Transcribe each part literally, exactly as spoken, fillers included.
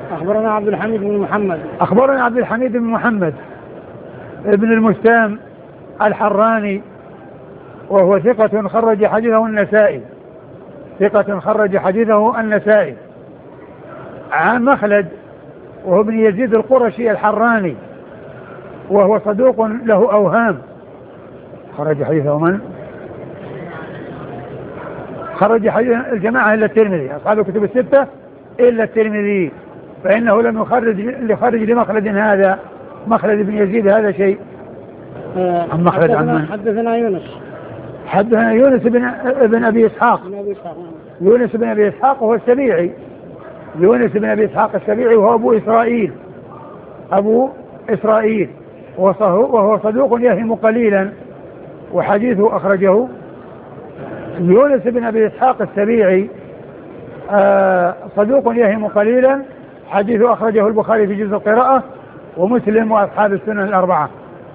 أخبرنا عبد الحميد بن محمد. أخبرنا عبد الحميد بن محمد ابن المستام الحراني وهو ثقة خرج حديثه النسائي ثقة خرج حديثه النسائي عن مخلد وهو ابن يزيد القرشي الحراني وهو صدوق له أوهام. خرج حديثه من؟ خرج حديث الجماعة إلا الترمذي، أصحاب الكتب الستة إلا الترمذي، فإنه لم يخرج لخرج لمخلد هذا مخلد بن يزيد هذا شيء. عن مخلد عن حدثنا يونس حدثنا يونس بن ابن أبي إسحاق يونس بن أبي إسحاق وهو السبيعي يونس بن أبي إسحاق السبيعي وهو أبو إسرائيل أبو إسرائيل وهو صدوق يهم قليلا وحديثه أخرجه يونس بن أبي إسحاق السبيعي آه صدوق يهم قليلا حديثه أخرجه البخاري في جزء القراءة ومسلم وأصحاب السنن الأربعة.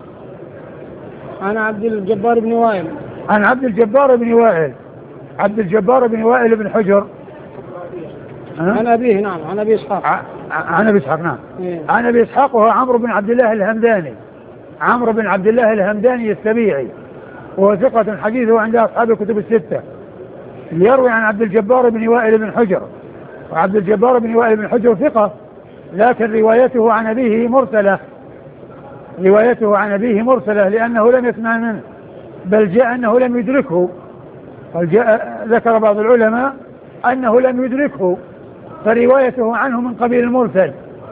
عن عبد الجبار بن وائل عن عبد الجبار بن وائل عبد الجبار بن وائل بن حجر عن أبيه نعم عن أبي إسحاق عن أبي إسحاق نعم إيه. عن أبي إسحاق وهو عمرو بن عبد الله الهمداني عمرو بن عبد الله الهمداني السبيعي وهو ثقة حديثه عند أصحاب الكتب الستة. يروي عن عبد الجبار بن وائل بن حجر وعبد الجبار بن وائل بن حجر ثقة لكن روايته عن أبيه مرسلة روايته عن أبيه مرسلة لأنه لم يسمع منه بل جاء أنه لم يدركه جاء ذكر بعض العلماء أنه لم يدركه فروايته عنه من قبيل المرسل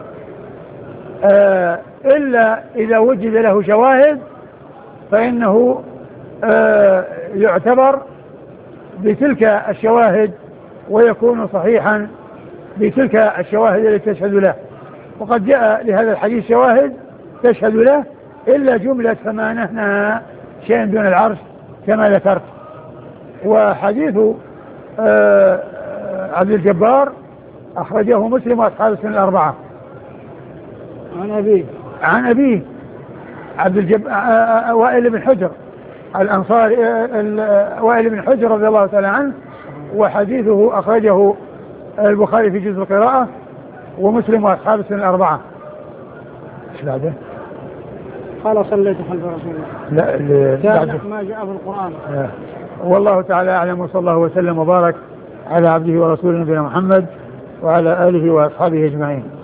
آه إلا إذا وجد له شواهد فإنه آه يعتبر بتلك الشواهد ويكون صحيحا بتلك الشواهد التي تشهد له. وقد جاء لهذا الحديث شواهد تشهد له إلا جملة فما نهنها شيء دون العرش كما ذكرت. وحديث آه عبد الجبار أخرجه مسلم وأصحاب السنن الأربعة. عن أبيه عن أبيه عبد الجب وائل بن حجر الأنصاري وائل بن حجر رضي الله تعالى عنه وحديثه أخرجه البخاري في جزء القراءة ومسلم وأصحاب السنن الأربعة. ايش بعده؟ قال صليت خلف رسول الله. لا ما جاء في القرآن. والله تعالى أعلم وصلى الله وسلم وبارك على عبده ورسوله نبينا محمد وعلى آله وأصحابه أجمعين.